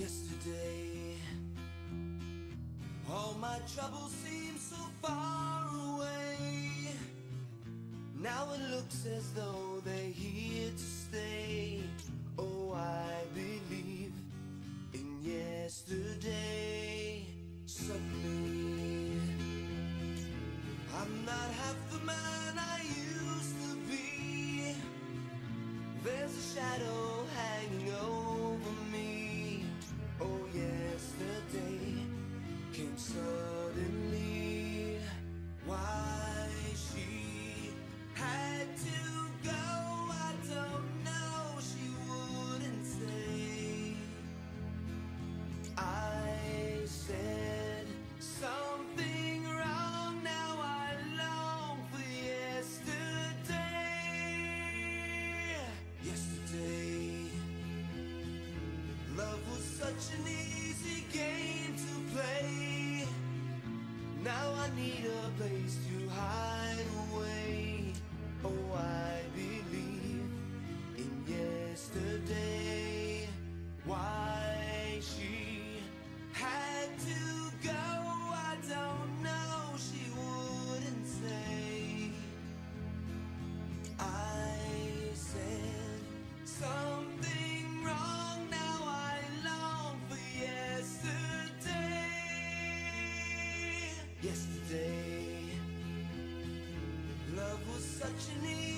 Yesterday, all my troubles seem so far away. Now it looks as though they're here to stay. Oh, I believe in yesterday. Suddenly, I'm not half the man I used to be. There's a shadow hanging over me. Oh, yesterday came suddenly. Why she had to go, I don't know, she wouldn't say. I said something wrong, now I long for yesterday. Yesterday, love was such an easy game to play. Now I need a place to hide away. Oh, I believe in yesterday. Why she had to go, I don't know, she wouldn't say. I said something wrong, now I long for yesterday. Yesterday, love was such an easy